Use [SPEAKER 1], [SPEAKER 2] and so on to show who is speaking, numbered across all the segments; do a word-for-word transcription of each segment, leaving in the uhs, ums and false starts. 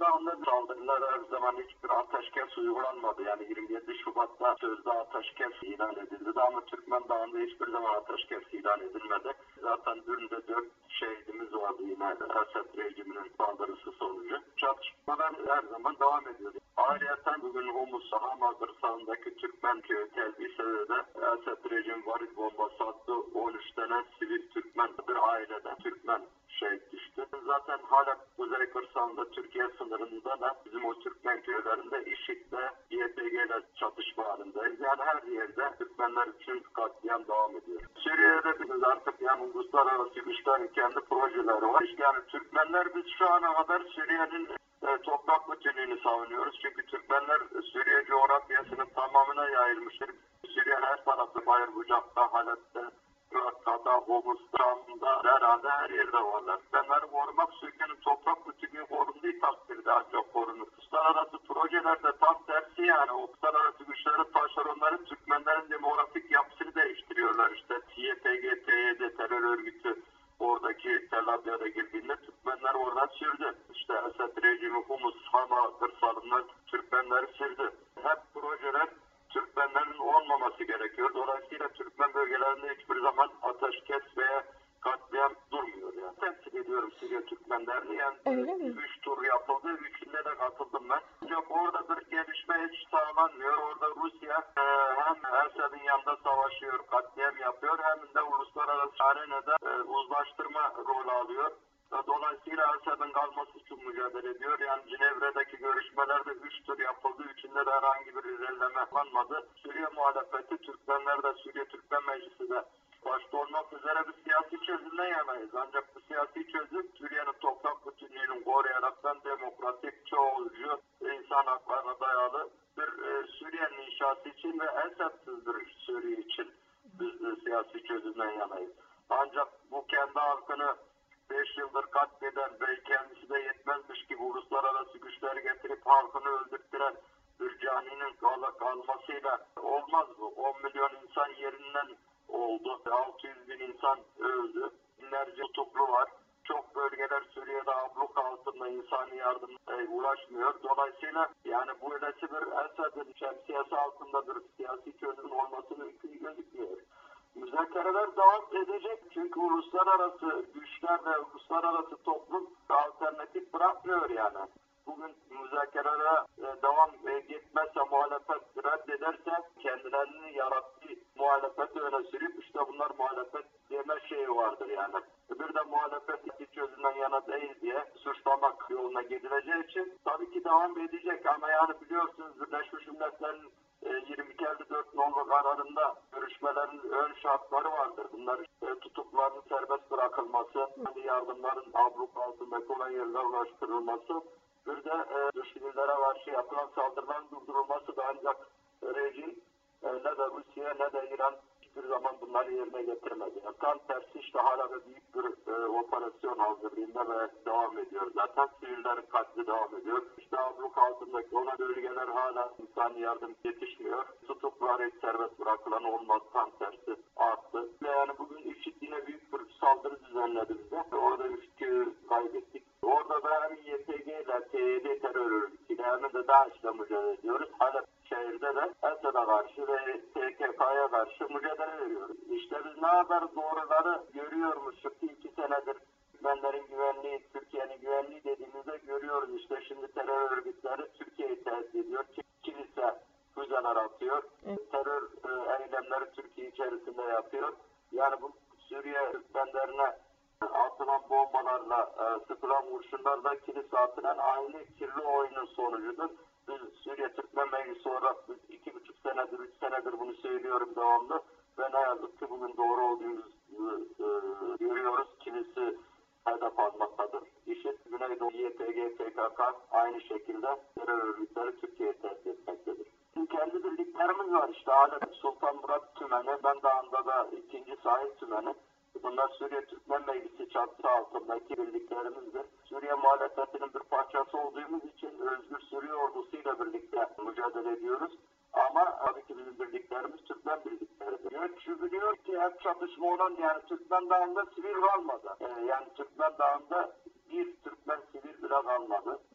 [SPEAKER 1] Dağı'nda saldırılar her zaman hiçbir ateşkes uygulanmadı. Yani yirmi yedi Şubat'ta sözde ateşkes ilan edildi ama Türkmen Dağı'nda hiçbir zaman ateşkes ilan edilmedi. Zaten dün de dört şehidimiz vardı yine Esed rejiminin saldırısı sonucu. Çatışmalar her zaman devam ediyor. Ayrıca bugün Humus Hama kırsalındaki Türkmen köyü Tel Bise'de de Esed rejim varit bombası attı. on üç tane sivil Türkmen bir aileden Türkmen şehit düştü. Zaten hala Kuzey kırsalında Türkiye sınırında da bizim o Türkmen köylerinde IŞİD'le Y P G ile çatışma halindeyiz. Yani her yerde Türkmenler için katliam devam ediyor. Suriye'de biz artık yani uluslararası güçlerin kendi projeleri var. Yani Türkmenler biz şu ana kadar Suriye'nin e, toprak bütünlüğünü savunuyoruz. Çünkü Türkmenler Suriye coğrafyasının tamamına yayılmıştır. Suriye'nin her tarafı Bayır Bucak'ta, Halep'te, Irak'ta, Humus'ta, Şam'da, herhalde her yerde varlar. Türkmenleri korumak Suriye'nin toprak bütünlüğü korunduğu takdirde ancak korunur. Uluslararası projelerde tam tersi yani o uluslararası güçlerin taşeronları Türkmenlerin demografik yapısını değiştiriyorlar. İşte Y P G, P Y D terör örgütü oradaki Tel Abyad'a girdiğinde Türkmenler oradan sürdü. İşte Esed rejimi Humus, Hama kırsalından Türkmenleri sürdü. Hep projeler Türkmenlerin olmaması gerekiyor. Dolayısıyla Türkmen bölgelerinde hiçbir zaman ateşkes veya katliam durmuyor yani. Temsil ediyorum Suriye Türkmenlerini. Yani
[SPEAKER 2] Öyle mi?
[SPEAKER 1] üç tur yapıldı. Üçünde de katıldım ben. Ancak orada bir gelişme hiç sağlanmıyor. Orada Rusya e, hem Esed'in yanında savaşıyor, katliam yapıyor hem de uluslararası arenada e, uzlaştırma rolü alıyor. Dolayısıyla Esed'in kalması için mücadele ediyor. Yani Cenevre'deki görüşmelerde üç tur yapıldı. Üçünde de herhangi bir ilerleme yapılmadı. Suriye muhalefeti, Türkmenler de Suriye Türkmen Meclisi de başta olmak üzere bir siyasi çözümden yanayız. Ancak bu siyasi çözüm Suriye'nin toprak bütünlüğünü koruyaraktan demokratik, çoğulcu, insan haklarına dayalı bir e, Suriye'nin inşası için ve Esed'siz bir Suriye için biz e, siyasi çözümden yanayız. Ancak bu kendi halkını beş yıldır katleden ve kendisi de yetmezmiş gibi uluslararası güçleri getirip halkını öldürttüren bir caninin kal kalmasıyla olmaz bu. on milyon insan yerinden oldu. altı yüz bin insan öldü. Binlerce tutuklu var. Çok bölgeler Suriye'de abluk altında insani yardım e, ulaşmıyor. Dolayısıyla yani bu öylesi bir Esed'in şemsiyesi altında bir siyasi çözüm olması mümkün gözükmüyor. Müzakereler devam edecek çünkü uluslararası güçler ve uluslararası toplum alternatif bırakmıyor yani. Bugün müzakerelere e, devam e, gitmezse, muhalefet reddederse kendilerini yarattığı muhalefeti öne sürüp işte bunlar muhalefet deme şeyi vardır yani. Bir de muhalefet bir çözümden yana değil diye suçlamak yoluna gidileceği için tabii ki devam edecek ama yani biliyorsunuz Birleşmiş Milletler'in yirmi iki elli dört nolu kararında görüşmelerin ön şartları vardır. Bunlar işte tutukluların serbest bırakılması, yardımların abluk altındaki olan yerlere ulaştırılması, bir de e, Sivillere karşı yapılan saldırıların durdurulması da ancak rejim e, ne de Rusya ne de İran hiçbir zaman bunları yerine getirmedi. Yani tam tersi işte hala da büyük bir e, operasyon hazırlığında ve devam ediyor. Zaten sivillerin katli devam ediyor. İşte abluk altındaki olan bölgeler hala insani yardım yetişmiyor. Tutuklular hiç serbest bırakılan olmaz, tam tersi arttı. Ve yani bugün IŞİD yine büyük bir saldırı düzenledi bize. Orada üç köyü kaybettik. Orada da hem Y P G ile P Y D terör örgütüyle hem de DAEŞ'le mücadele ediyoruz. Halep şehirde de Esed'e karşı ve P K K'ya karşı mücadele veriyoruz. İşte biz ne kadar doğruları görüyormuşuz iki senedir. Türkmenlerin güvenliği, Türkiye'nin güvenliği dediğimizde görüyoruz. İşte şimdi terör örgütleri Türkiye'yi tehdit ediyor. Kilise füzeler atıyor.
[SPEAKER 2] Evet.
[SPEAKER 1] Terör e, eylemleri Türkiye içerisinde yapıyor. Yani bu Suriye Türkmenlerine atılan bombalarla, e, sıkılan kurşunlarla kilise atılan aynı kirli oyunun sonucudur. Biz Suriye Türkmen Meclisi olarak biz iki buçuk senedir, üç senedir bunu söylüyorum devamlı ve ne yazık ki bugün doğru olduğumuzu e, görüyoruz. Kilisi hedef almaktadır. IŞİD, Güneydoğu, Y P G, P K K aynı şekilde terör örgütleri Türkiye'yi tehdit etmektedir. Bizim kendi birliklerimiz var işte Halep, Sultan Murat Tümeni, ben Dağı'nda da ikinci Sahil Tümeni. Bunlar Suriye Türkmen Meclisi çatısı altındaki birliklerimizdir. Suriye muhalefetinin bir parçası olduğumuz için Özgür Suriye ordusuyla birlikte mücadele ediyoruz. Ama tabii ki bizim birliklerimiz Türkmen birlikleridir. Yönetici biliyor ki hep çatışma olan yani Türkmen Dağı'nda sivil kalmadı. Ee, yani Türkmen Dağı'nda bir Türkmen sivil bile kalmadı.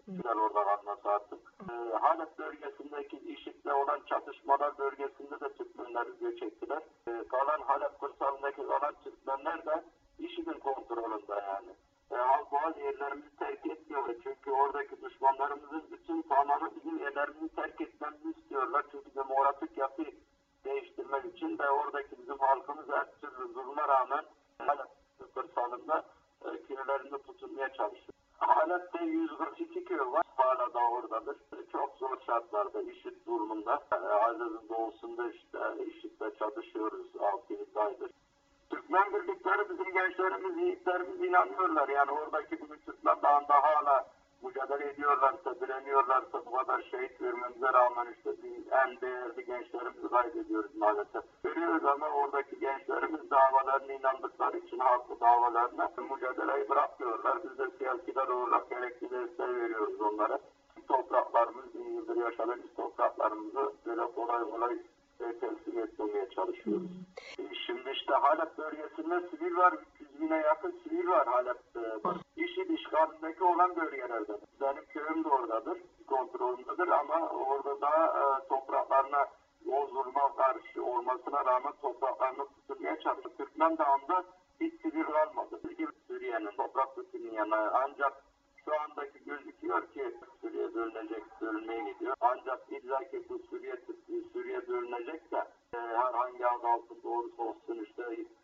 [SPEAKER 1] Güzel orada kalması artık. Ee, Halep bölgesindeki IŞİD'le olan çatışmalar bölgesinde de Türkmenler göç ettiler. Ee, kalan Halep kırsalındaki kalan Türkmenler de IŞİD'in kontrolünde yani. E, Halbuhal yerlerimizi terk etmiyorlar. Çünkü oradaki düşmanlarımızın bütün tamamı bizim yerlerimizi terk etmemizi istiyorlar. Çünkü demokratik yapı değiştirmek için ve oradaki bizim halkımız her türlü zulma rağmen Halep kırsalında e, köylerinde tutunmaya çalışıyor. Halep'te yüz kırk iki köy var. Hala da oradadır. Çok zor şartlarda IŞİD durumunda. Yani Aziz'in doğusunda işte IŞİD'le çatışıyoruz altı yedi aydır. Türkmen birlikleri bizim gençlerimiz, yiğitlerimiz inanıyorlar. Yani oradaki bizim Türkmen Dağı'nda hala mücadele ediyorlarsa, direniyorlarsa bu kadar şehit vermemize rağmen işte en değerli gençlerimizi kaybediyoruz maalesef. Görüyoruz ama oradaki gençlerimiz davalarına inandıkları için haklı davalarına mücadeleyi bırakmıyorlar. Biz de siyasiler olarak gerekli desteği veriyoruz onlara. Topraklarımız, bin yıldır yaşadığımız topraklarımızı böyle kolay kolay teslim etmemeye çalışıyoruz. Şimdi işte Halep bölgesinde sivil var, üç yüz bine yakın sivil var Halep'te. IŞİD işgalindeki olan bölgelerde. Benim köyüm de oradadır, kontrolündedir ama orada da e, topraklarına o zulma karşı olmasına rağmen topraklarını tutulmaya çalışıyor. Türkmen Dağı'nda hiç sivil kalmadı. Suriye'nin toprak bütünlüğü yanına ancak şu andaki gözüküyor ki Suriye bölünecek, bölünmeye gidiyor. Ancak illa ki bu Suriye, Suriye bölünecek de e, herhangi adı altında olursa olsun işte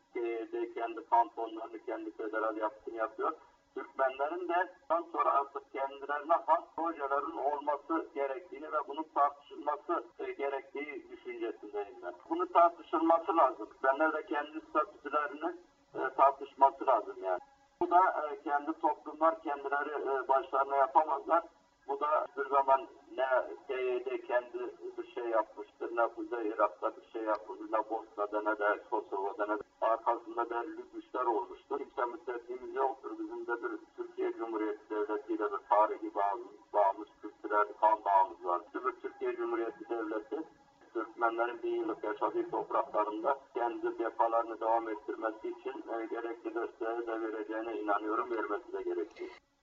[SPEAKER 1] de kendi kantonlarını, kendi federal yapısını yapıyor. Türkmenlerin de daha sonra artık kendilerine has projelerin olması gerektiğini ve bunun tartışılması e, gerektiği düşüncesindeyim ben. Bunu tartışılması lazım. Türkmenler de kendi statülerini e, tartışması lazım yani. Bu da e, kendi toplumlar kendileri e, başlarına yapamazlar. Bu da bir zaman ne P Y D kendi bir şey yapmıştır, ne Kuzey Irak'ta bir şey yapmıştır, ne Bosna'da ne de Kosova'da ne de arkasında belli güçler olmuştur. Kimse müttefimiz yoktur. Bizim de bir Türkiye Cumhuriyeti Devleti ile bir tarihi bağımız, bağımız kültürel kan bağımız var. Bir Türkiye Cumhuriyeti Devleti Türkmenlerin bir yıllık yaşadığı topraklarında kendi defalarını devam ettirmesi için e, gerekli desteği de vereceğine inanıyorum, vermesi de gerekli.